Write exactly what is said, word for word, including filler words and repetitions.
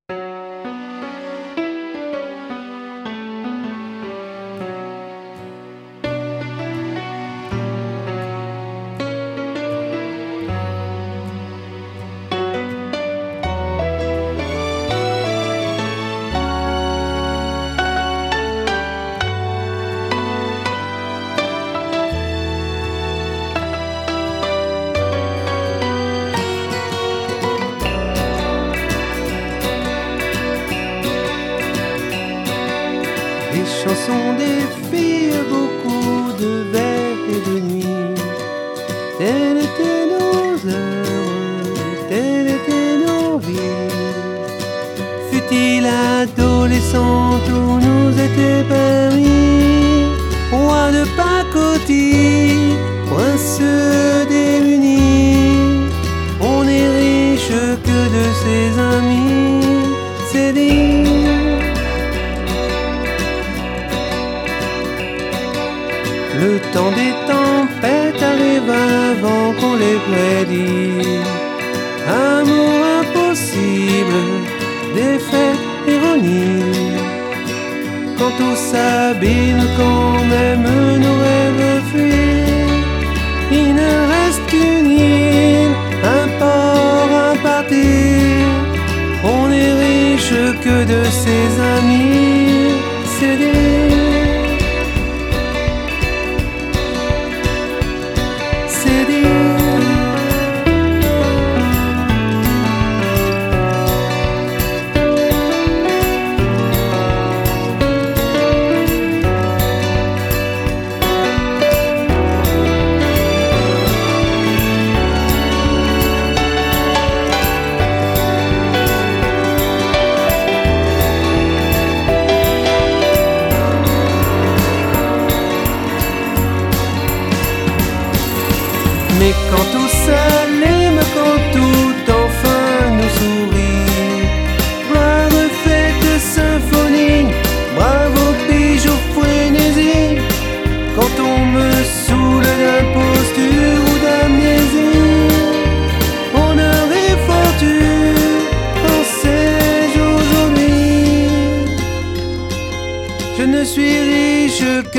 Les chansons des filles, beaucoup de vers et de nuit. Telles étaient nos heures, telles étaient nos vies. Fut-il adolescente où nous était permis, roi de pacotille, prince démuni. On n'est riche que de ses amis, c'est dit. Le temps des tempêtes arrive avant qu'on les prédit. Amour impossible, défaite, ironie. Quand tout s'abîme, quand même nos rêves fuient, il ne reste qu'une île, un port, un parti. On n'est riche que de ses amis, c'est des mais quand tout s'allume, quand tout enfin nous sourit, brave fête symphonie, bravo bijoux frénésie. Quand on me saoule d'imposture ou d'amnésie, honneur et fortune, pensais-je aujourd'hui. Je ne suis riche que